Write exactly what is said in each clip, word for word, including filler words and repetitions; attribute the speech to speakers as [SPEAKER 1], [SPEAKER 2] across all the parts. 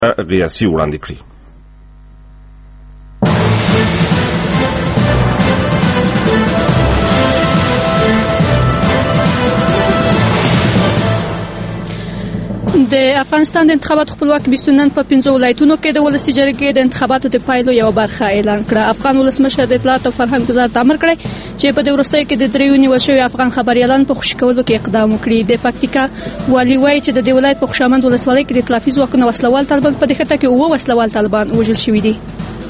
[SPEAKER 1] قیاسي وړاندې کړي.
[SPEAKER 2] د افغانستان د انتخاباتو خپلواک کمیسیون نن په پنځو ولایتونو کې د ولسي جرګې د انتخاباتو د پایلو یو برخه اعلان کړه. افغان ولسمشر د اطلاعات او فرهنګ وزارت امر کړی چې په دې وروستیو کې د دریو نیول شوي افغان خبريالان په خوشي کولو کې اقدام وکړي. د پکتیکا والي وایي چې د دې ولایت په خوشامند ولسوالۍ کې د ائتلافي ځواکونو وسلوال طالبان په دې خطه کې اوه وسلوال طالبان وژل شوي دي.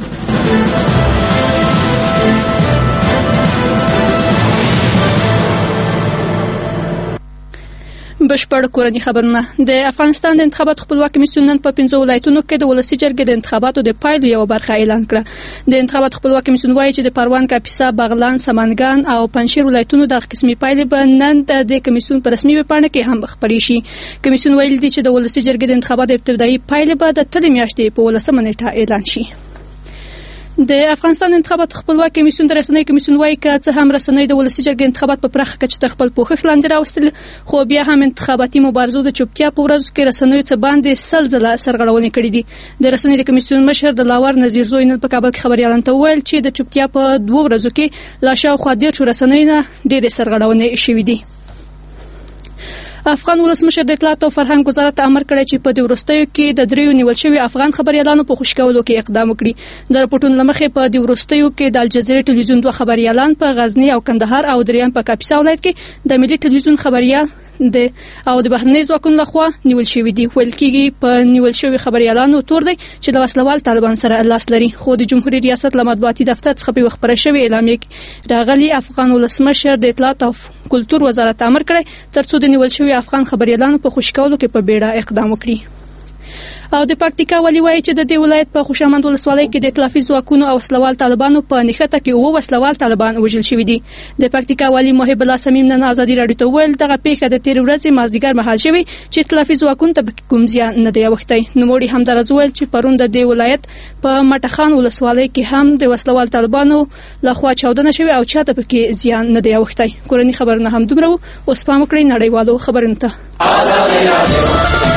[SPEAKER 2] بشپړ کورنی خبرونه. د افغانستان د انتخاباتو خپلواک کمیسیون نن په پنځو ولایتونو کې د ولسي جرګې د انتخاباتو د پایلو یو برخه اعلان کړه. د انتخاباتو خپلواک کمیسیون وایي چې د پروان، کاپیسا، بغلان، سمنګان او پنجشیر ولایتونو د قسمي پایلې به نن د کمیسیون په رسمي ویبپاڼه کې هم خپرې شي. کمیسیون ویلي دی چې د ولسي جرګې د انتخاباتو ابتدایي پایلې به د تلې میاشتې په ولسمه نیټه اعلان شي. د افغانستان انتخابات خپلواک کمیسیون د رسنۍ کمیسیون وایي چې څه هم رسنۍ د ولسي جرګې انتخابات په پراخه کچه تر خپل پوښښ لاندې راوستل، خو بیا هم انتخاباتي مبارزو د چوپتیا په ورځو کې رسنۍ څه باندې سل ځله سرغړونې کړې دي. د رسنۍ د کمیسیون مشر د لاور نذیر زوی نن په کابل کې خبريالانو ته وویل چې د چوپتیا په دوه ورځو کې لا شاوخوا دېرش رسنۍ نه ډېرې سرغړونې شوې دي. افغان ولسمشر د اطلاعات او فرهنګ وزارت امر کړی چې په دې وروستیو کې د دریو نیول شوي افغان خبريالانو په خوشي کولو کې اقدام وکړي. د راپورټونو لمخې په دې وروستیو کې د الجزیره ټلویزیون دوه خبريالان په غزنی او کندهار او دریم په کاپیسا ولایت کې د ملي ټلویزیون خبريال د او د بهرنۍ ځواکونو لخوا نیول شوی دی. ویل کېږي په نیول شوی خبريالانو تور دی چې د وسلوال طالبان سره لاس لري. خو د جمهوریت ریاست له مطبوعاتي دفتر څخه په خبره شوی اعلامیه کې راغلي افغان ولسمشر د اطلاعات او کلتور وزارت امر کړی ترڅو د نیول شوی افغان خبريالانو په خوشي کولو کې په بیړه اقدام وکړي. او د پکتیکا والي وایي چې د دې ولایت په خوشامند ولسوالۍ کې د ائتلافي ځواکونو او وسلوال طالبانو په نښته کې اوه وسلوال طالبان وژل شوي دي. د پکتیکا والي محب الله سمیم نن ازادي راډیو ته وویل دغه پیښه د تیر ورځې مازدیګر مهال شوې چې ائتلافي ځواکونو ته کوم زیان نه دی اوښتی. نوموړي همدارس وویل چې پرون د دې ولایت په مټخان ولسوالۍ کې هم د وسلوال طالبانو لخوا چاودنه شوې او چاته پکې زیان نه دی اوښتی. کورنی خبرونه هم دومره. اوس پام وکړئ نړیوالو خبرونو ته.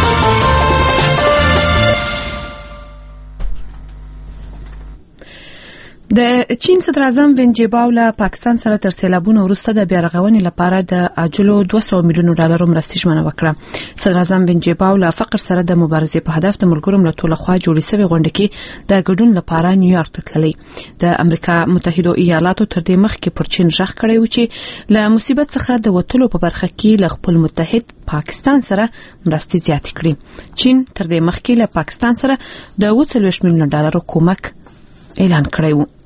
[SPEAKER 3] د چین صدر اعظم وین جیباو له پاکستان سره تر سیلابونو وروسته د بیا رغونې لپاره د عاجلو دوه سوه میلیون ډالرو مرستې ژمنه وکړه. صدر اعظم وین جیباو له فقر سره د مبارزې په هدف د ملګرو ملتونو لخوا جوړې شوې غونډه کې د ګډون لپاره نیویارک ته تللی. د امریکا متحده ایالاتو تر دې مخکې پر چین ژغ کړی و چې له مصیبت څخه د وټلو په برخه کې له خپل متحد پاکستان سره مرستې زیاتې کړې. چین تر دې مخکې له پاکستان سره د اوه څلوېښت میلیون ډالرو کومک اعلان کړی و.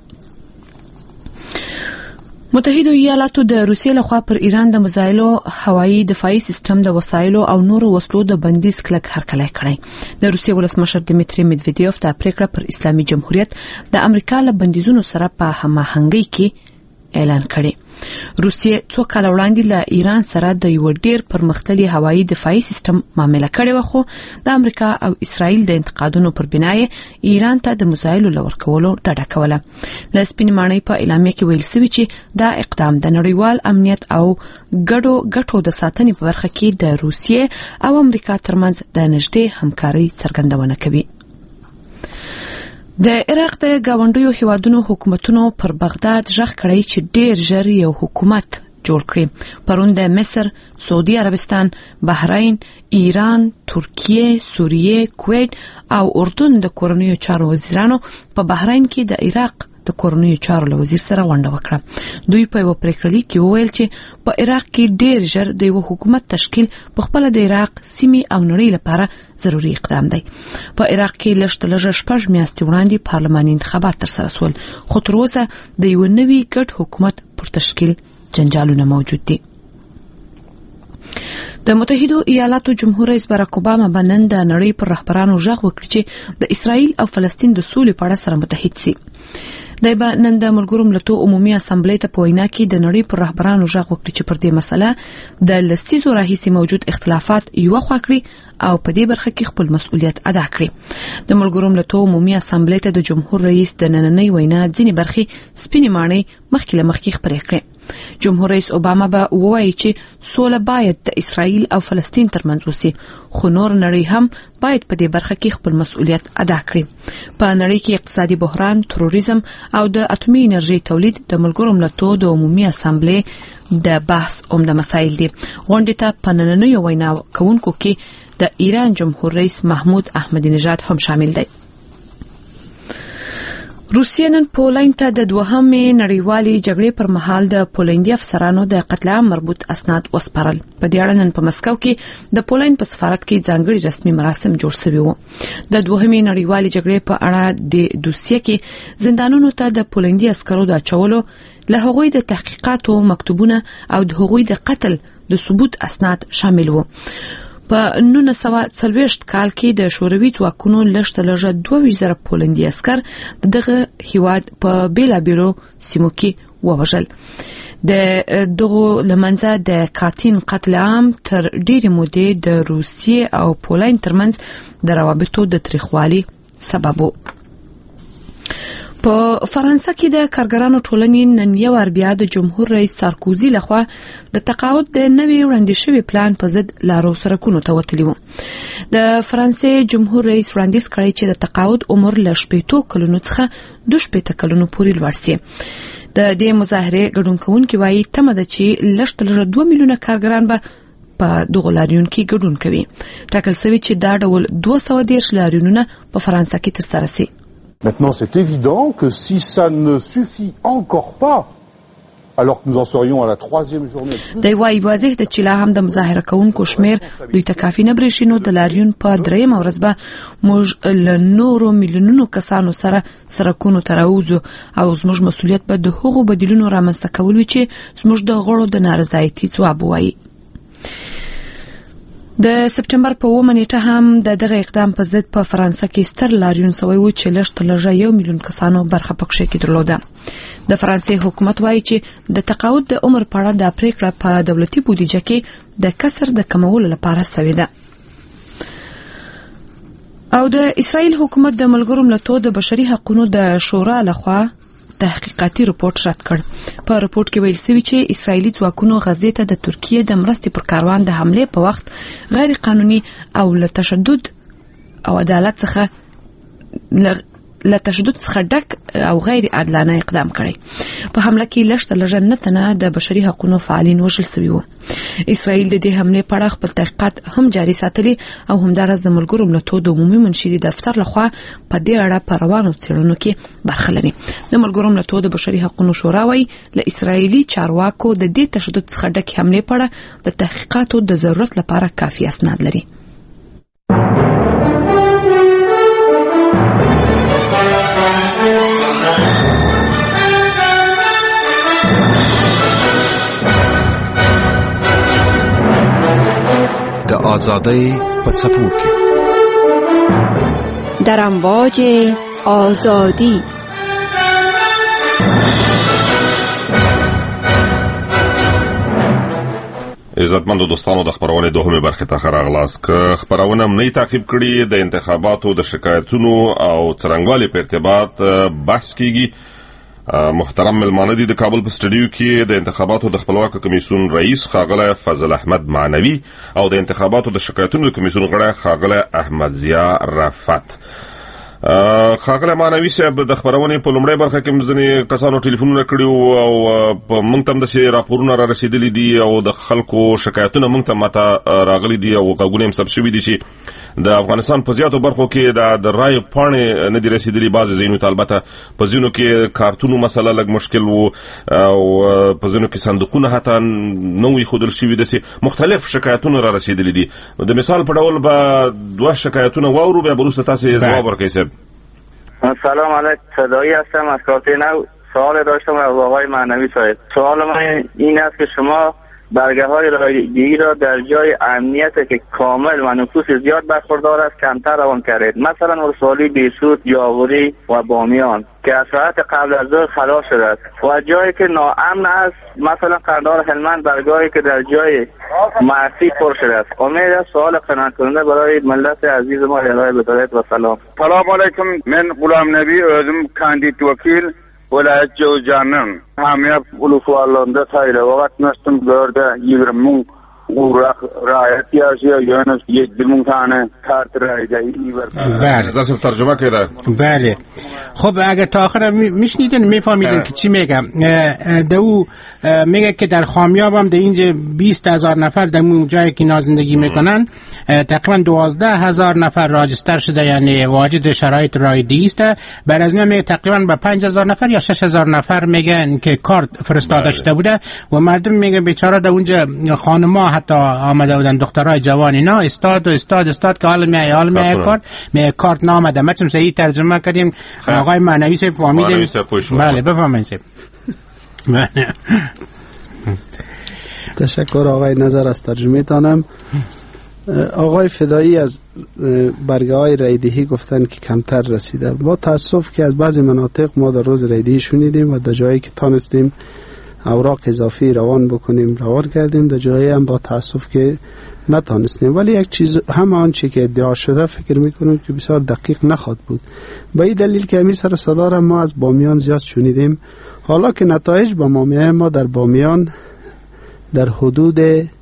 [SPEAKER 3] متحده ایالاتو د روسیې لخوا پر ایران د میزایلو هوایي دفاعي سیستم د وسایلو او نورو وسلو د بندیز کلک هرکلی کړی. د روسیې ولسمشر دمیتری میدویدیوف د پریکړه پر اسلامي جمهوریت د امریکا له بندیزونو سره په هماهنګۍ کې اعلان کړی. روسیې څو کال وړاندې له ایران سره د یو ډیر پرمختللي هوایي دفاعي سیستم معامله کړې و، خو د امریکا او اسرائیل د انتقادونو پر بنا ایران ته د میزایلو لور کولو ډډه کوله. له سپینې ماڼۍ په اعلامیه کې ویل شوی چې دا اقدام د نړیوال امنیت او ګډو ګټو د ساتنې په برخه کې د روسیې او امریکا ترمنځ د نږدې همکارۍ څرګندونه کوي. د عراق د گاونډیو هیوادونو حکومتونو پر بغداد ژغ کړی چې ډیر ژر یو حکومت جوړ کړي. پرون د مصر، سعودي عربستان، بحرین، ایران، ترکیه، سوریه، کویت او اردن د کورنیو چارو وزیرانو په بحرین کې د عراق د کورنیو چارو له وزیر سره غونډه وکړه. دوی په یو پریکړه کې وویل چې په عراق کې ډیر ژر د یو حکومت تشکیل په خپل د عراق سیمې او نړۍ لپاره ضروري اقدام دی. په عراق کې لږ لږ شپږ میاشتې وړاندې پارلماني انتخابات ترسره شول، خو تر اوسه د یو نوي ګډ حکومت پر تشکیل جنجالونه موجود دي. د متحده ایالاتو جمهور رئیس باراک اوباما باندې د نړۍ پر رهبرانو ژغ وکړي چې د اسرائیل او فلسطین د سولې په اړه سره متحد شي. د نن د ملګرو ملتونو عمومي اسامبلې ته په وینا کې د نړۍ پر رهبرانو ژغ وکړي چې پر دې مسله د لسیزو راهیسې موجود اختلافات یو خوا کړي او په دې برخه کې خپل مسؤلیت ادا کړي. د ملګرو ملتونو عمومي اسامبلې ته د جمهور رئیس د نننۍ وینا ځینې برخې سپینې ماڼۍ مخکې له مخکې خپرې کړې. جمهور رئیس اوباما به وایي چې سوله باید د اسرائیل او فلسطین ترمنځ وسی، خو نور نړۍ هم باید په دې برخه کې خپل مسؤلیت ادا کړي. په نړۍ کې اقتصادي بحران، تروریزم او د اټومي انرژي تولید د ملګرو ملتونو د عمومي اسامبلې د بحث عمده مسایل دي. غونډې ته په نننیو وینا کوونکو کې د ایران جمهور رئیس محمود احمدی نژاد هم شامل دی. روسیه نن پولند ته د دوهمې نړیوالې جګړې پر مهال د پولندي افسرانو د قتل عام مربوط اسناد وسپارل. په دې اړه نن په مسکو کې د پولند په سفارت کې ځانګړي رسمي مراسم جوړ شوي وو. د دوهمې نړیوالې جګړې په اړه د دوسیه کې زندانونو ته د پولندي عسکرو د اچولو، له هغوی د تحقیقاتو مکتوبونه او د هغوی د قتل د ثبوت اسناد شامل وو. په نولس سوه څلوېښت کال کې د شوروي ځواکونو لږ لږه دوه ویشت زره پولندي عسکر دغه هیواد په بیلابیلو سیمو کې ووژل. د دغه لمنځه د کاتین قتل عام تر ډېرې مودې د روسیې او پولند ترمنځ د روابطو د تریخوالي سبب و. په فرانسه کې د کارګرانو ټولنې نن یو ور بیا د جمهور رئیس سارکوزي لخوا د تقاعد د نوي وړاندې شوی پلان په ضد لارو سرکونو ته وتلی و. د فرانسې جمهور رئیس وړاندیز کړی چې د تقاعد عمر له شپېتو کلونو څخه دوه شپېته کلونو پورې لوړ شي. د دې مظاهرې ګډون کوونکي وایي تمه ده چې لږ تر لږه دوه میلیونه کارګران به په دغه لاریون کې ګډون کوي. ټاکل شوی چې دا ډول دوه سوه دېرش لاریونونه په فرانسه کې ترسره شي.
[SPEAKER 1] Maintenant, c'est évident que si ça ne suffit encore pas, alors que nous en serions à la troisième journée.
[SPEAKER 3] د وايي واضح د چې لا هم د مظاهره کوونکو شمیر دوی ته کافي نه برېښي، نو د لاریون په درېیمه ورځ به موږ له نورو میلیونونو کسانو سره سرکونو ته راوځو او زموږ مسؤلیت به د هغو بدیلونو رامنځته کول وي چې زموږ د غړو د نارضایتي ځواب وایي. د سپټمبر په اوومه نیټه هم د دغه اقدام په ضد په فرانسه کې ستر لاریون شوی و چې لږ تر لږه یو میلیون کسانو برخه پکښې کې درلوده. د فرانسې حکومت وایي چې د تقاعد د عمر په اړه د پریکړه په دولتي بودیجه کې د کسر د کمولو لپاره شوې ده. او د اسرائیل حکومت د ملګرو ملتونو د بشري حقوقو د شورا لخوا تحقیقاتي رپورت رد کړ. په رپورت کې ویل شوی چې اسرائیلي ځواکونو غزې ته د ترکیه د مرستې پر کاروان د حمله په وخت غیر قانوني او له تشدد او عدالت څخه له تشدد څخه ډک او غیر عادلانه اقدام کړی. په حمله کې لږ تر لږه نه تنه د بشري حقوقو فعالین وژل شوي وو. اسرائیل د دې حمله په اړه خپل تحقیقات هم جاري ساتلي او همدارس د ملګرو ملتونو د عمومي منشي دفتر لخوا په دې اړه په روانو څېړنو کې برخه لري. د ملګرو ملتونو د بشري حقوقو شورا وايي له اسرائیلي چارواکو د دې تشدد څخه ډک حمله په اړه د تحقیقاتو د ضرورت لپاره کافي اسناد لري.
[SPEAKER 4] د آزادۍ په څپو کې
[SPEAKER 5] در امواج آزادی
[SPEAKER 6] عزتمندو دوستانو، د خبرونې دوهمه برخه ته راغلاست. که خبرونه مې تعقیب کړي د انتخاباتو د شکایتونو او څرنګوالي په ارتباط بحث کیږي. محترم ملمانه دي د کابل په سټډیو کې د انتخاباتو د خپلواکو کمیسیون رئیس خاغله فضل احمد معنوي او د انتخاباتو د شکایتونو کمیسیون غړی خاغله احمد ضیا رفعت. خاغله معنوي صاحب، د خبرونې په لومړۍ برخه کې مزني کسانو ټلیفونونه کړیو او په موږ ته د سي راپورونه را رسیدلي دي او د خلکو شکایتونه موږ ته ماته راغلي دي او غوښنه هم سب شوي دي چې د افغانستان په زیاتو برخو کې د رای پاڼې نه دي رسیدلي. بعضې ځایونو ته البته په ځینو کې کارتونو مسله لږ مشکل وو او په ځینو کې صندوقونه حتی نه وي ښودل شوي. داسې مختلف شکایتونه را رسیدلي دي. د مثال په ډول به دوه شکایتونه واورو، بیا وروسته تاسې ځواب ورکوئ. صاحب
[SPEAKER 7] سلام علیکم، صدایی هستم از کارته نو. سوال داشتم از آقای معنوی صاحب. سوال من این است که شما برگه های رایگیری را در جای امنیت که کامل و نفوس زیاد برخوردار است کمتر روان کردید. مثلا ولسوالی، بیسود، یاوری و بامیان که از ساعت قبل از ظهر خلاص شده است و جایی که ناامن است مثلا قندهار هلمند برگاهی که در جای معصی پر شده است. امید است سوال قناعت کننده برای ملت عزیز ما ارائه بدارید و سلام.
[SPEAKER 8] سلام علیکم، من غلام نبی، özüm کاندید وکیل ولایت جوزجان'ın hamıya ulusallarında sayılı vakat nastım gördü yirmi bin uğrak rayet yaşıyor yönüz yedi bin tane kart rayet iyi var.
[SPEAKER 9] بله
[SPEAKER 6] از ترجمه کرده.
[SPEAKER 9] بله خب اگه تا آخر میشنیدن میفهمیدن که چی میگم. دو میگه که در خامیاب هم در اینجا بیست هزار نفر در اون جایی که اینا زندگی میکنن تقریبا دوازده هزار نفر راجستر شده، یعنی واجد شرایط رایدی است. بعد از میگه تقریبا به پنج هزار نفر یا شش هزار نفر میگن که کارت فرستاده شده بوده و مردم میگه بیچاره در اونجا خانما حتی آمده بودن، دخترای جوان اینا استاد و استاد استاد که حالا میای حالا میای کارت میای کارت نامده. ما چون صحیح ترجمه کردیم آقای معنوی صاحب فهمیدیم. بله بفرمایید.
[SPEAKER 10] تشکر آقای نظر از ترجمه تانم. آقای فدایی از برگه های رایدهی گفتن که کمتر رسیده. با تاسف که از بعضی مناطق ما در روز رایدهی شنیدیم و در جایی که تانستیم اوراق اضافی روان بکنیم روان کردیم، در جایی هم با تاسف که نتانستیم. ولی یک چیز هم آنچه که ادعا شده فکر میکنم که بسیار دقیق نخواد بود. با این دلیل که همی سر صدا را ما از بامیان زیاد شنیدیم. حالا که نتایج با ما میه، ما در بامیان در حدود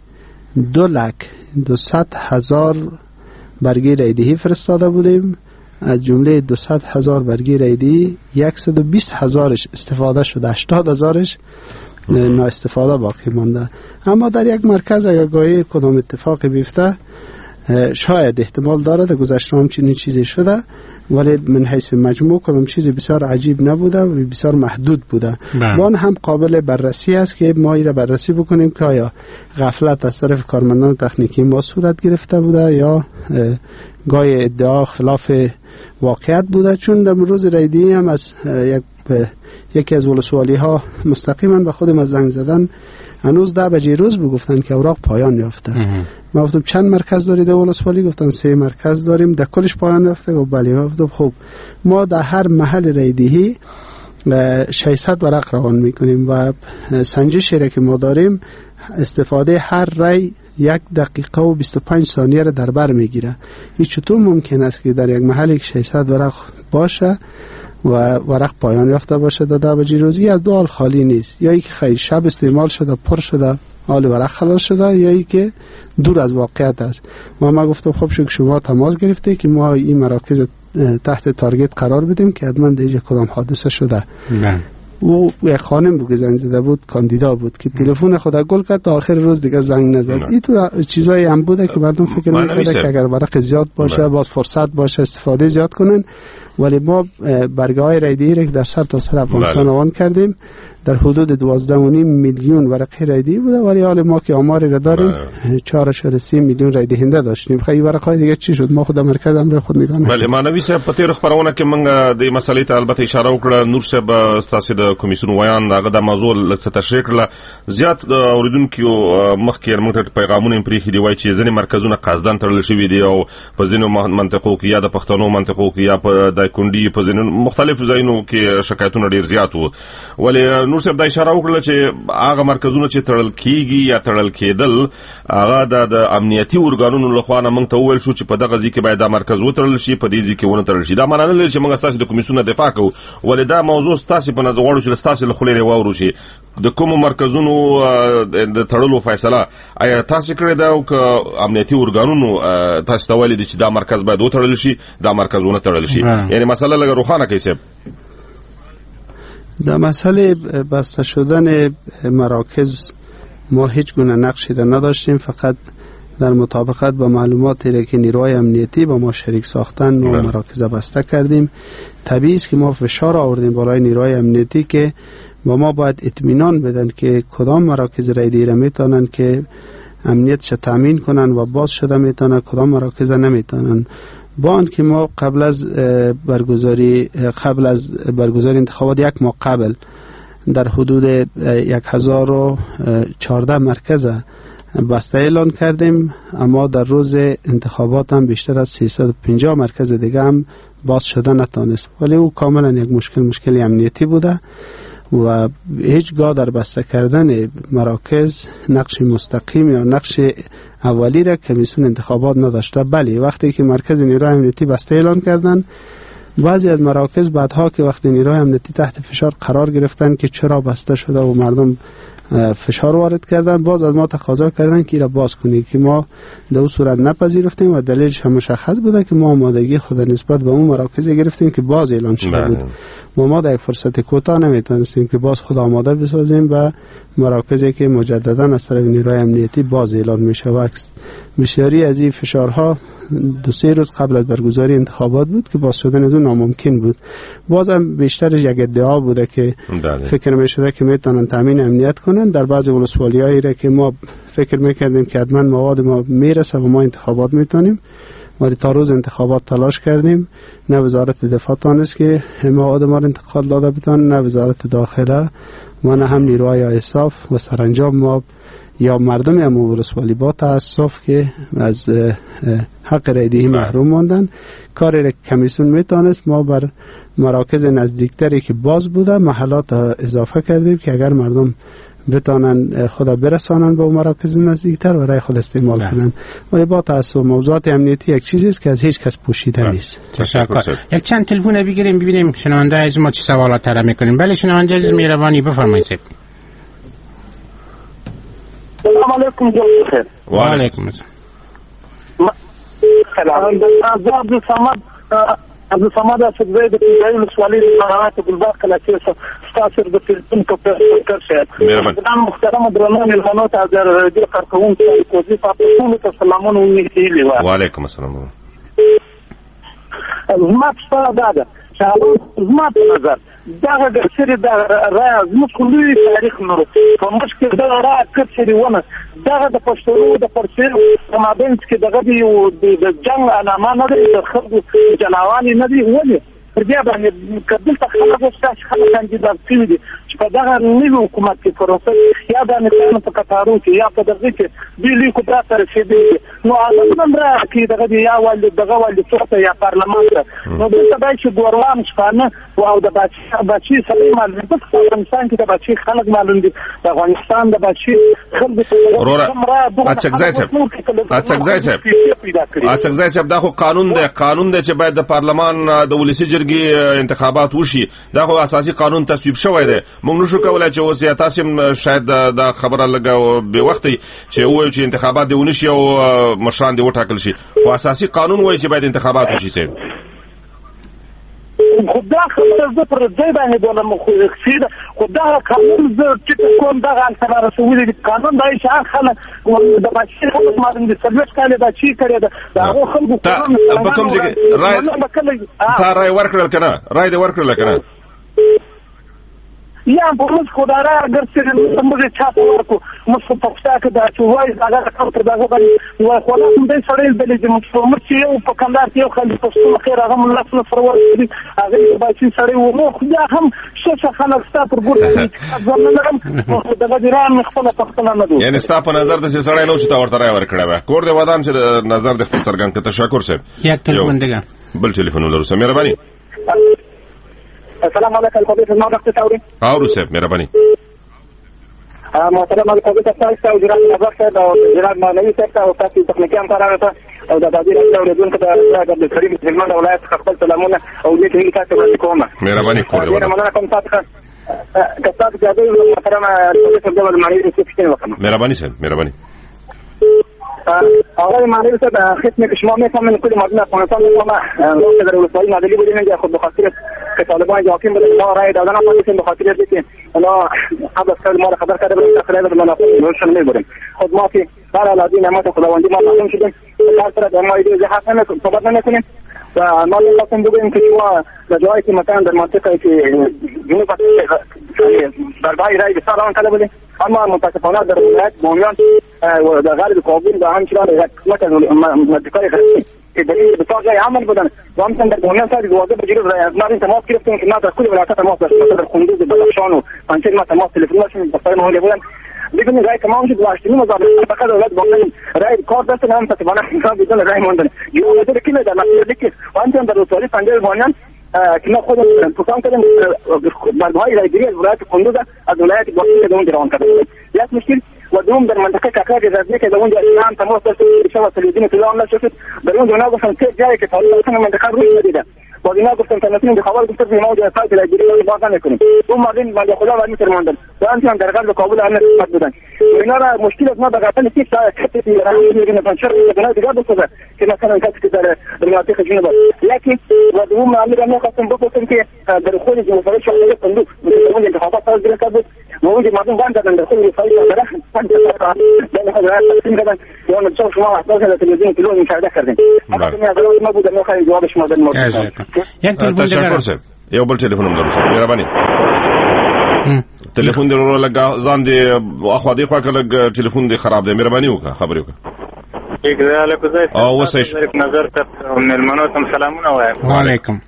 [SPEAKER 10] دو لک دوصد هزار برگی رایدهی فرستاده بودیم. از جمله دوصد هزار برگی رایدهی صد و بیست هزارش استفاده شده، هشتاد هزارش نااستفاده باقی مانده. اما در یک مرکز اگر گاهی کدام اتفاقی بیفته شاید احتمال داره در گذشته هم چنین چیزی شده، ولی من حیث مجموع کدام چیزی بسیار عجیب نبوده و بسیار محدود بوده. وان هم قابل بررسی است که ما این را بررسی بکنیم که آیا غفلت از طرف کارمندان تکنیکی ما صورت گرفته بوده یا گاهی ادعا خلاف واقعیت بوده. چون در روز رایدهی هم از یک یکی از ولسوالی ها مستقیما به خودم از زنگ زدن هنوز ده بجه روز بگفتن که اوراق پایان یافته. ما گفتم چند مرکز دارید ولسوالی؟ گفتن سه مرکز داریم. در کلش پایان یافته؟ گفت بله. ما گفتم خب ما در هر محل رایدهی ششصد ورق روان میکنیم و سنجشی را که ما داریم استفاده هر رای یک دقیقه و بیست و پنج ثانیه را در بر میگیره. این چطور ممکن است که در یک محل ششصد ورق باشه و ورق پایان یافته باشه در ده بجه روزی؟ از دو حال خالی نیست. یا ای که خیلی شب استعمال شده پر شده حال ورق خلاص شده، یا ای که دور از واقعیت است. ما ما گفتم خب شو شما تماس گرفته که ما این مراکز تحت تارگت قرار بدیم که حتما دیگه کدام حادثه شده. نه او یک خانم بود که زنگ زده بود، کاندیدا بود که تلفن خود گل کرد تا آخر روز دیگه زنگ نزد. این تو چیزایی هم بوده که مردم فکر می‌کردن که اگر ورق زیاد باشه باز فرصت باشه استفاده زیاد کنن. ولی ما برگه‌های رایدهی را که در سر تا سر افغانستان روان کردیم در حدود دوازده و نیم میلیون ورقه رایدهی بوده، ولی حال ما که آماری را داریم چهار اشاره سه میلیون رایدهنده داشتیم. خیلی ورقای دیگه چی شد؟ ما خود مرکز امر خود نگاه نکردیم.
[SPEAKER 6] بله مانوي صاحب په تیر خبرونه کې موږ د مسلې ته البته اشاره وکړه. نور صاحب ستاسو د کمیسیون ویان هغه د موضوع لڅ تشریح کړه. زیات اوریدونکو مخکې موږ ته پیغامونه پرې خېدي وای چې ځینې مرکزونه قصدن تړل شوي دي او په ځینو منطقو کې یا د پښتنو منطقو کې یا په د کندي په ځینو مختلف ځایونو کې شکایتونه ډیر زیات وو. ولی نور صاحب د اشاره وکړه چې هغه مرکزونه چې تړل کیږي یا تړل کېدل هغه د امنیتي ارګانونو لخوا نه موږ ته وویل شو چې په دغه ځای کې باید دا مرکز وتړل شي، په دې ځای کې ونه تړل شي. دا معنی نه لري چې موږ ستاسو د کمیسیون دفاع کوو، ولې دا موضوع ستاسو په نظر غواړو چې ستاسو له خلې واورو شي د کوم مرکزونو د تړلو فیصله آیا تاسو کړی دا او امنیتي ارګانونو تاسو ته ویلي چې دا مرکز باید وتړل شي، دا مرکز ونه تړل شي؟ یعنی مسله لږ روښانه کړئ صاحب.
[SPEAKER 10] در مسئله بسته شدن مراکز ما هیچ گونه نقشی را نداشتیم، فقط در مطابقت با معلوماتی که نیروهای امنیتی با ما شریک ساختن ما مراکز بسته کردیم. طبیعی است که ما فشار آوردیم بالای نیروهای امنیتی که با ما باید اطمینان بدن که کدام مراکز رایدهی را میتونن که امنیتش تامین کنن و باز شده میتونن، کدام مراکز نمیتونن. با آن که ما قبل از برگزاری قبل از برگزاری انتخابات یک ماه قبل در حدود یک هزار و چهارده مرکز بسته اعلان کردیم، اما در روز انتخابات هم بیشتر از سیصد و پنجاه مرکز دیگه هم باز شده نتانست. ولی او کاملا یک مشکل مشکلی امنیتی بوده و هیچگاه در بسته کردن مراکز نقش مستقیم یا نقش اولی را کمیسیون انتخابات نداشته. بله وقتی که مرکز نیروی امنیتی بسته اعلان کردن بعضی از مراکز بعدها که وقتی نیروهای امنیتی تحت فشار قرار گرفتن که چرا بسته شده و مردم فشار وارد کردن، باز از ما تقاضا کردن که را باز کنی، که ما در اون صورت نپذیرفتیم و دلیلش هم مشخص بوده که ما آمادگی خود نسبت به اون مراکز گرفتیم که باز اعلان شده بود و ما در یک فرصت کوتاه نمیتونستیم که باز خود آماده بسازیم و مراکزی که مجددا از طرف نیروهای امنیتی باز اعلان میشه. و بسیاری از این فشارها دو سه روز قبل از برگزاری انتخابات بود که باز شدن از اون ناممکن بود. بازم بیشترش یک ادعا بوده که داره. فکر میشده که میتونن تامین امنیت کنن در بعضی ولسوالیایی را که ما فکر میکردیم که حتما مواد ما میرسه و ما انتخابات میتونیم، ولی تا روز انتخابات تلاش کردیم، نه وزارت دفاع تانست که مواد ما را انتقال داده بتونه، نه وزارت داخله و نه هم نیروهای اصاف، و سرانجام ما یا مردم هم ولسوالی با تاسف که از حق رایدهی محروم ماندن. کاری را کمیسیون میتونست، ما بر مراکز نزدیکتری که باز بوده محلات اضافه کردیم که اگر مردم بتانن خدا برسانن به مراکز نزدیکتر و رای خود استعمال کنن. ولی با تاسف موضوعات امنیتی یک چیزی است که از هیچ کس پوشیده نیست.
[SPEAKER 9] تشکر. یک چند تلفن بگیریم ببینیم شنونده از ما چه سوالات طرح میکنیم. بله شنونده عزیز مهربانی بفرمایید.
[SPEAKER 11] سلام علیکم جناب.
[SPEAKER 6] و علیکم السلام.
[SPEAKER 11] سلام. عبد الصمد عبد الصمد اسدزی د پیژایي ولسوالۍ د مهارات ګلباغ کلاچې ستاسو د تلفون په کار شه. د محترم درنو ملمنو ته د رادیو کارکونکو کوزي په ټول ته سلامونه ویلي و.
[SPEAKER 6] و علیکم السلام.
[SPEAKER 11] زما په داده زما په نظر دغه د سری د راز مسخلوي تاریخ نور په مشکل د را کثري ونه دغه د پښتو د پرسیر په مابین کې دغه د جنگ علامه نه د خلکو جناوانی نه دی ولې پر دې باندې کدل ته خلک وسته خلک کاندیدات کړي دي چې په دغه نوي حکومت کې پروسه یا د امریکا په قطارو کې یا په دغه کې بیلی قدرت رسیدي نو اصلا نه کې دغه یا ول دغه ول څه یا پارلمان نو د تبع چې ګورلام شپانه او د بچي بچي سلیمان د افغانستان کې د بچي خلک معلوم دي د افغانستان د بچي خلک
[SPEAKER 6] ورور اڅکزای صاحب اڅکزای صاحب اڅکزای صاحب دا خو قانون دی قانون دی چې باید د پارلمان د ولسی جرګې انتخابات وشي. دا خو اساسي قانون تصویب شوی دی. موږ نشو کولای چې اوس یا تاسو شاید دا خبره لګاو به وخت چې وایي چې انتخابات دی ونشي او مشران دی وټاکل شي. خو اساسي قانون وایي چې باید انتخابات وشي. سي
[SPEAKER 11] خدا خبره زه پر ځای باندې بولم خو خسیده خدا قانون زه چې کوم دغه سره رسولي قانون دای شان خلک د بچی خلک مارم دي سرویس کاله دا چی کړی دا هغه خلکو
[SPEAKER 6] په کوم ځای رای تا رای ورکړل کنه رای دې ورکړل کنه
[SPEAKER 11] یا په موږ خدای اگر څه موږ چاته ورکو موږ په پښتا کې دا چې وای دا هغه تر دا باندې وای خو لا هم دې سړی بلې چې موږ چې یو په کندهار کې یو خلک په څو خیر هغه موږ لاس نفر ورکړي هغه به چې سړی و مو خو دا هم څه خلک ستاسو پر ګور ځمنه دغه دیران خپل پښتنه نه دي.
[SPEAKER 6] یعنی ستاسو په نظر د سړی نو چې تا ورته راي ورکړه کور دی ودان چې نظر د خپل سرګن ته تشکر سه.
[SPEAKER 9] یک تلیفون دیگه
[SPEAKER 6] بل تلیفون ولرو سه مهرباني.
[SPEAKER 11] السلام علیکم خبر ما وخت تاوري
[SPEAKER 6] اورو سه مهرباني.
[SPEAKER 11] محترم القاضي تاسو او جناب نظر صاحب او جناب مولوي صاحب او تاسو تخنیکی همکارانو ته او د بازار اوریدونکو ته د کریم هلمند ولایت خپل سلامونه او دې ته تاسو باندې کوم.
[SPEAKER 6] مهرباني کوم.
[SPEAKER 11] مننه کوم تاسو که تاسو د دې محترم القاضي صاحب د معنی څه وکړم.
[SPEAKER 6] مهرباني صاحب مهرباني.
[SPEAKER 11] آقای معنی صاحب خدمت شما میفهمین کل مردم افغانستان میفهمه روز در ولسوالی نادلی بودیم که خود بخاطر که طالبان حاکم بودن ما رای دادن ما بخاطر از اینکه انا قبل از کار ما را خبر کرده بودیم داخل از مناطق روشن میبودیم خود ما که بر علاوه نعمت خداوندی ما معلوم شدیم هر طرف ما ایده حق نمیکنیم صحبت نمیکنیم و ما لازم بگوییم که شما در جایی که مثلا در منطقه که جنوب بربای رای بسیار آن طلب بودیم اما متاسفانه در ولایت بامیان و در غرب کابل و همچنان مثلا منطقه غربی که دلیل بسیار جای عمل بودن و همچنان در بامیان ساعت دوازده بجې ورځ ما تماس گرفتیم که ما در کل ولایت تماس داشتیم مثلا در کندوز بدخشان و پنجشیر ما تماس تلفن داشتیم بسیار مهمی بودن بدون رای تمام شد و هشتمین مزابط فقط دولت بامیان رای کار داشتن هم متاسفانه انسان بدون رای ماندن یه وزیر کی در مسئله که و همچنان در ولسوالی پنجشیر بامیان که ما خودم پروگرام کردیم برگاهای رایگیری از ولایت کندوز از ولایت بامیان دوم درام کردیم یک مشکل و دوم در منطقه کاکاج زازنی که اونجا اسلام تماس داشت شما تلویزیون تلویزیون نشد در اونجا اونا گفتن سه جایی که طالبان منطقه روی ندیده با اینا گفتم که نتونیم خبر گفت که ما جای سایت لایبرری رو باز نکنیم. اون مردم ما خدا و میتر ماندن. دانتی هم در قلب کابل هم خدمت بودن. اینا را مشکل از ما در قلب نیست که خطی راه میگن پنچر بنا دیگه بسازه که مثلا کسی که در مناطق جنوب لکن و دوم عامل ما خواستم بگم که در خود جمهوری شوروی صندوق اون انتخابات صادر کرد و اون مردم باند دادن در خود فایل داره پنج تا در حضرت تقسیم کردن یا نشون شما احساس در تلویزیون تلویزیون مشاهده کردین. ما بود ما خیلی جواب شما دادم.
[SPEAKER 9] یک تلفن
[SPEAKER 6] تشکر یو بل ټلیفون هم درو مهرباني ټلیفون درو لګا ځان دې اخو دې خو کله ټلیفون دې خراب دی مهرباني وکړه خبرې وکړه
[SPEAKER 12] یک ځاله کو ځای
[SPEAKER 6] او وسه
[SPEAKER 12] نظر ته ملمنو تم سلامونه وایم
[SPEAKER 9] وعلیکم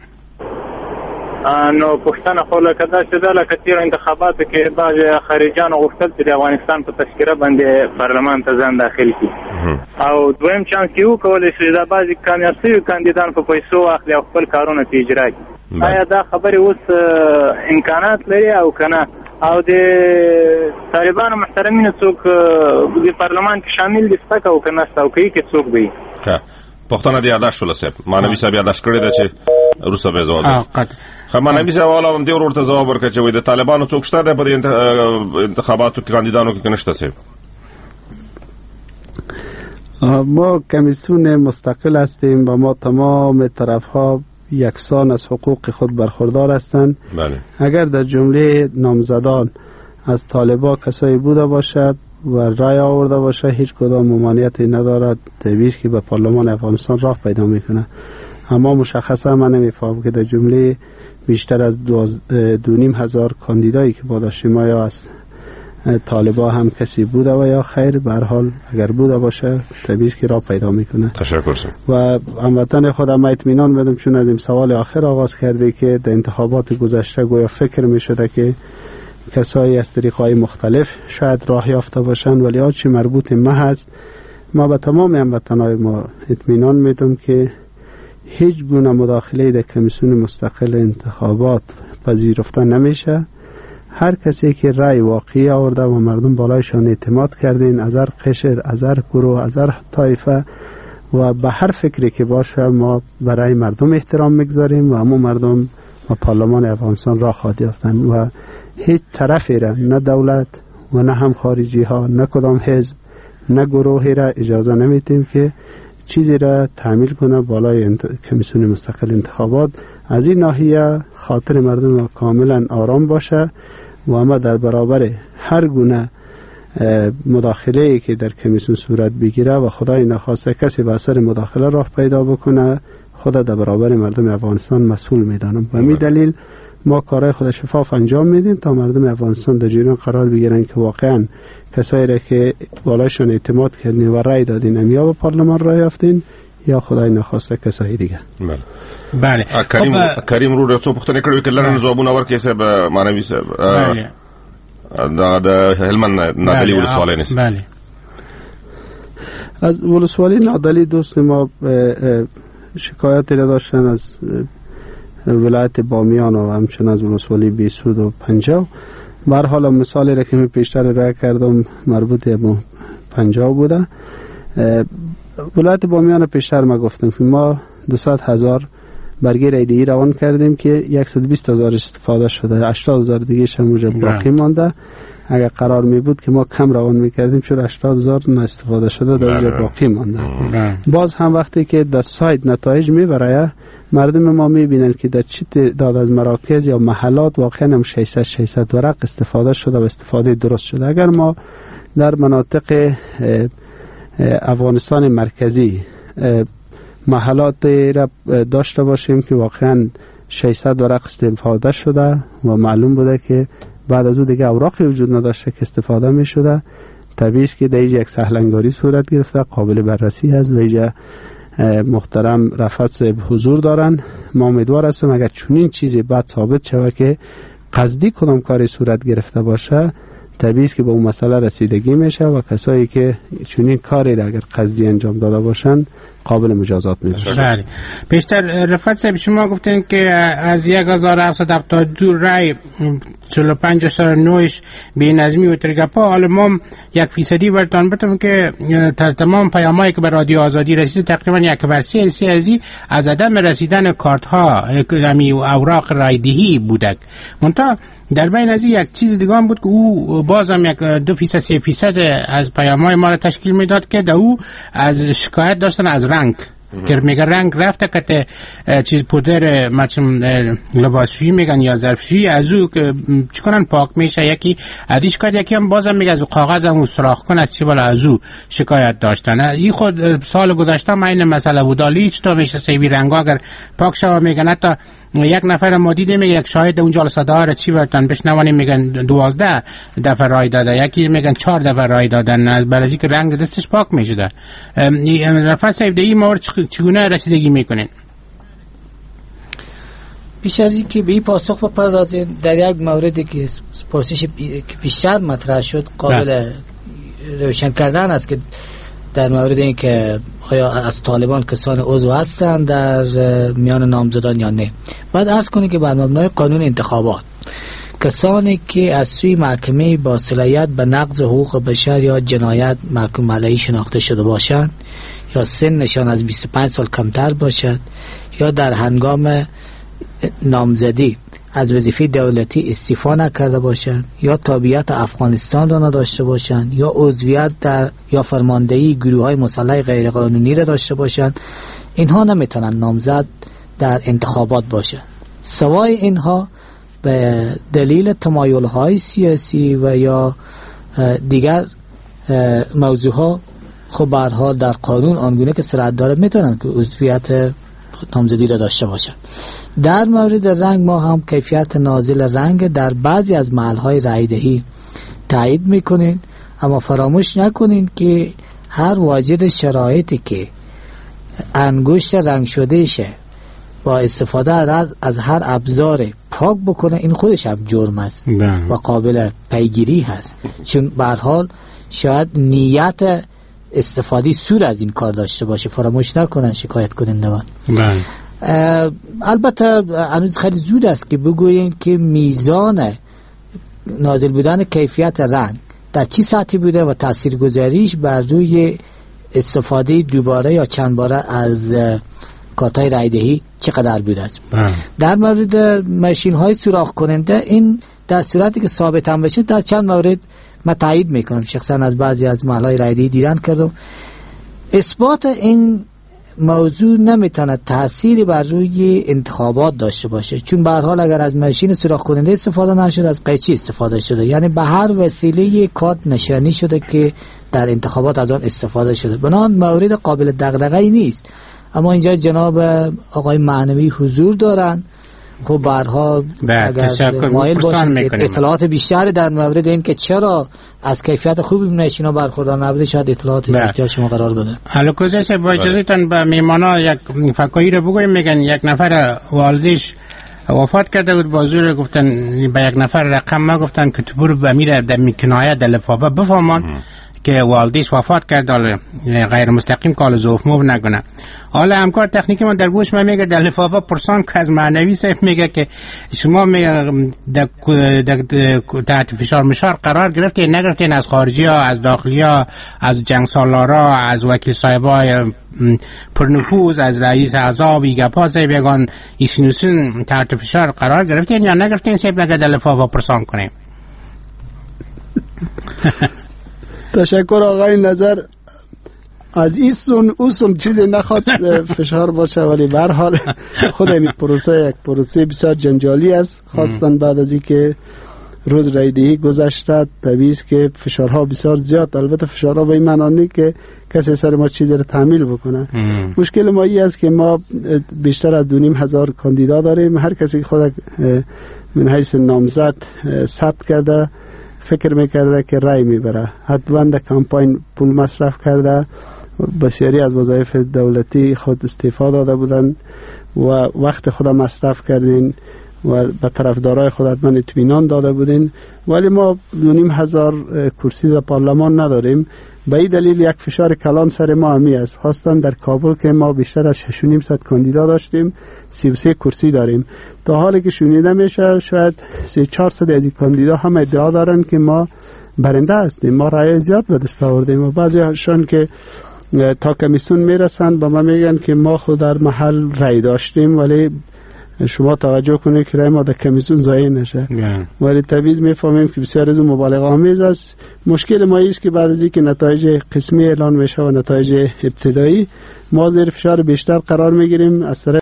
[SPEAKER 12] نو پښتنه خو لکه دا چې دا لکه تیر انتخاباتو کې بعض خارجيان غوښتل چې د افغانستان په تشکیله باندې پارلمان ته ځان داخل کړي او دویم چانس یو کولای شي دا بعضی کامیابی کاندیدان په پیسو اخلي او خپل کارونه ته اجرا کړي آیا دا خبره اوس امکانات لري او کنه او د طالبانو محترمینو څوک د پارلمان کې شامل دي ستکه او کنه ستاو کوي کې څوک وي
[SPEAKER 6] پښتنه دی یاداش ول سه مانوي صاحب یاداش کړی دا چې روسه به زوال خو مانوي صاحب والا هم دی ورته جواب ورکړي چې وي د طالبانو څوک شته د انتخاباتو کې کاندیدانو کې کنيشته سه
[SPEAKER 10] ما کمیسیون مستقل هستیم و ما تمام طرف‌ها یکسان از حقوق خود برخوردار هستند.
[SPEAKER 6] بله.
[SPEAKER 10] اگر در جمله نامزدان از طالبا کسایی بوده باشد و رای آورده باشه هیچ کدام ممانعتی ندارد دویش که به پارلمان افغانستان راه پیدا میکنه. اما مشخصا من نمیفهم که در جمله بیشتر از دو, دو نیم هزار کاندیدایی که با داشتیم یا از طالبا هم کسی بوده و یا خیر به هر حال اگر بوده باشه طبیعی که راه پیدا میکنه.
[SPEAKER 6] تشکر سر.
[SPEAKER 10] و هموطن خودم اطمینان بدم چون از این سوال آخر آغاز کرده که در انتخابات گذشته گویا فکر میشده که کسایی از طریقهای مختلف شاید راه یافته باشند ولی آنچه مربوط ما هست ما به تمام هموطنهای ما اطمینان میدم که هیچ گونه مداخله در کمیسیون مستقل انتخابات پذیرفته نمیشه. هر کسی که رای واقعی آورده و مردم بالایشان اعتماد کردین از هر قشر از هر گروه از هر طایفه و به هر فکری که باشه ما برای مردم احترام میگذاریم و همون مردم و پارلمان افغانستان را خواهد یافتن و هیچ طرفی را نه دولت و نه هم خارجی ها نه کدام حزب نه گروهی را اجازه نمیدیم که چیزی را تعمیل کنه بالای انت... کمیسیون مستقل انتخابات. از این ناحیه خاطر مردم کاملا آرام باشه و اما در برابر هر گونه مداخله‌ای که در کمیسیون صورت بگیره و خدای نخواسته کسی به اثر مداخله راه پیدا بکنه خود در برابر مردم افغانستان مسئول میدانم و می دلیل ما کارهای خود شفاف انجام میدیم تا مردم افغانستان در جریان قرار بگیرن که واقعا کسایی را که بالایشان اعتماد کردین و رای دادین یا به پارلمان راه یافتین یا خدای نخواسته کسایی دیگه.
[SPEAKER 6] بله
[SPEAKER 9] بله
[SPEAKER 6] کریم کریم رو رڅو پختنه کړو کې لرن جوابونه ورکې صاحب مانوي صاحب
[SPEAKER 9] بله
[SPEAKER 6] دا د هلمند نادلی ولسوالۍ نس
[SPEAKER 9] بله
[SPEAKER 10] از ولسوالی نادلی دوست ما شکایتی را داشتن از ولایت بامیان و همچنین از ولسوالی بیسود و پنجاب. به هر حال مثالی را که من پیشتر ارائه کردم مربوط به پنجاب بوده. ولایت بامیان پیشتر ما گفتم که ما دویست هزار برگه رایدهی روان کردیم که صد و بیست هزار استفاده شده، هشتاد هزار دیگه شموجه باقی مانده. اگر قرار می بود که ما کم روان میکردیم چون هشتاد هزار استفاده شده در اونجا باقی مانده. باز هم وقتی که در سایت نتایج میبره مردم ما میبینن که در چه تعداد از مراکز یا محلات واقعا هم ششصد ششصد ورق استفاده شده و استفاده درست شده. اگر ما در مناطق افغانستان مرکزی محلات را داشته باشیم که واقعا ششصد ورق استفاده شده و معلوم بوده که بعد از او دیگه اوراقی وجود نداشته که استفاده می شده، طبیعی است که در اینجا یک سهلنگاری صورت گرفته، قابل بررسی است و اینجا محترم رفعت صاحب حضور دارن. ما امیدوار هستم اگر چنین چیزی بعد ثابت شود که قصدی کدام کاری صورت گرفته باشه طبیعی است که به اون مسئله رسیدگی میشه و کسایی که چنین کاری را اگر قصدی انجام داده باشند قابل مجازات میشه.
[SPEAKER 9] بله. بیشتر رفعت صاحب شما گفتین که از یک هزار و هفتصد و هفتاد و دو رای چهل و پنج اشاره نه بی نظمی و ترگپا، حالا ما یک فیصدی ورتان بتم که در تمام پیامایی که به رادیو آزادی رسید تقریبا یک بر سه سی ازی از عدم رسیدن کارت ها امی اوراق رایدهی بودک. منتها در بین از یک چیز دیگه هم بود که او بازم یک دو فیصد سه فیصد از پیام‌های ما را تشکیل میداد که در او از شکایت داشتن از رنگ که میگه رنگ رفته که چیز پودر مچم لباسشویی میگن یا ظرفشویی از او که چکنن پاک میشه، یکی از این شکایت، یکی هم بازم میگه از کاغذ هم سراخ کن از چی بالا از او شکایت داشتن. این خود سال گذشته ما این مسئله بود، حالی هیچ تا میشه سیبی رنگ اگر پاک شوه میگن حتی یک نفر ما دیدیم یک شاهد اونجا صدا را چی برتن بشنوانی میگن دوازده دفعه رای داده، یکی میگن چهار دفعه رای دادن از برای که رنگ دستش پاک میشده. رفعت صاحب در این مورد چگونه رسیدگی میکنین؟
[SPEAKER 13] بیش از این که به این پاسخ بپردازیم، در یک موردی که پرسش بیشتر مطرح شد قابل روشن کردن است که در مورد این که آیا از طالبان کسان عضو هستند در میان نامزدان یا نه. بعد عرض کنیم که بر مبنای قانون انتخابات کسانی که از سوی محکمه با صلاحیت به نقض حقوق بشر یا جنایت محکوم علیه شناخته شده باشند یا سنشان از بیست و پنج سال کمتر باشد یا در هنگام نامزدی از وظیفه دولتی استعفا نکرده باشند یا تابعیت افغانستان را نداشته باشند یا عضویت در یا فرماندهی گروه‌های مسلح غیرقانونی را داشته باشند، اینها نمیتونن نامزد در انتخابات باشند. سوای اینها به دلیل تمایل‌های سیاسی و یا دیگر موضوعها خب به هر حال در قانون آنگونه که صلاحیت داره میتونن که عضویت نامزدی را داشته باشند. در مورد رنگ ما هم کیفیت نازل رنگ در بعضی از محل‌های رایدهی تایید میکنین، اما فراموش نکنین که هر واجد شرایطی که انگشت رنگ شده شه با استفاده از هر ابزار پاک بکنه، این خودش هم جرم است و قابل پیگیری هست، چون به هر حال شاید نیت استفاده سور از این کار داشته باشه. فراموش نکنن شکایت کنندگان. بله. البته هنوز خیلی زود است که بگوییم که میزان نازل بودن کیفیت رنگ در چی سطحی بوده و تاثیرگذاریش بر روی استفاده دوباره یا چند باره از کارت‌های رایدهی چقدر بوده است. بله. در مورد ماشین های سوراخ کننده، این در صورتی که ثابت هم بشه در چند مورد من تایید میکنم، شخصا از بعضی از محل‌های رایدهی دیدن کردم. اثبات این موضوع نمیتونه تأثیری بر روی انتخابات داشته باشه، چون به هر حال اگر از ماشین سوراخ کننده استفاده نشده، از قیچی استفاده شده، یعنی به هر وسیله کارت نشانی شده که در انتخابات از آن استفاده شده، بنابراین مورد قابل دغدغه‌ای نیست. اما اینجا جناب آقای معنوی حضور دارن، خب برها اگر مایل باشن اطلاعات بیشتر در مورد این که چرا از کیفیت خوبی ماشینا برخوردار نبوده، شاید اطلاعات در شما قرار بده.
[SPEAKER 9] حالا گذشته با اجازهتون به میمانا یک فکایی رو بگویم. میگن یک نفر والدش وفات کرده بود، بازور گفتن به یک نفر رقم ما گفتن که تو برو به میره در کنایه در لفافه بفهمان که والدیش وفات کرده، غیر مستقیم کال زوفمو نکنه. حالا همکار تکنیکی من در گوش من میگه در لفافه پرسان که از معنوی صاحب میگه که شما تحت فشار مشار قرار گرفتین، نگرفتین از خارجی ها، از داخلی ها، از جنگ سالارا، از وکیل صاحبای پرنفوذ، از رئیس احزاب ایگپا صاحب یگان ایسینوسون تحت فشار قرار گرفتین یا نگرفتین صاحب نگه در لفافه پرسان کنیم؟
[SPEAKER 10] تشکر آقای نظر. از این سون او سون چیزی نخواد فشار باشه، ولی به هر حال خود این پروسه یک پروسه بسیار جنجالی است، خاصتا بعد از اینکه روز رایدهی گذشته. طبیعی است که فشارها بسیار زیاد، البته فشارها به این معنی نیست که کسی سر ما چیزی رو تحمیل بکنه. مشکل ما این است که ما بیشتر از دو نیم هزار کاندیدا داریم، هر کسی خود من حیث نامزد ثبت کرده فکر میکرده که رای میبره، حتما در کمپاین پول مصرف کرده، بسیاری از وظایف دولتی خود استعفا داده بودن و وقت خود مصرف کردین و به طرفدارای خود حتما اطمینان داده بودین، ولی ما دو نیم هزار کرسی در پارلمان نداریم. به این دلیل یک فشار کلان سر ما همی است. خواستن در کابل که ما بیشتر از شش و نیم صد کاندیدا داشتیم، سی و سه کرسی داریم. تا حالی که شنیده میشه شاید سه چهار صد از این کاندیدا هم ادعا دارن که ما برنده هستیم، ما رای زیاد به دست آوردیم و بعضی هاشون که تا کمیسیون میرسند با ما میگن که ما خود در محل رای داشتیم، ولی شما توجه کنید که رای ما در کمیسیون ضایع نشه. ولی طبیعی میفهمیم که بسیار از مبالغه آمیز است. مشکل ما است که بعد از اینکه نتایج قسمی اعلان میشه و نتایج ابتدایی، ما زیر فشار بیشتر قرار میگیریم از طرف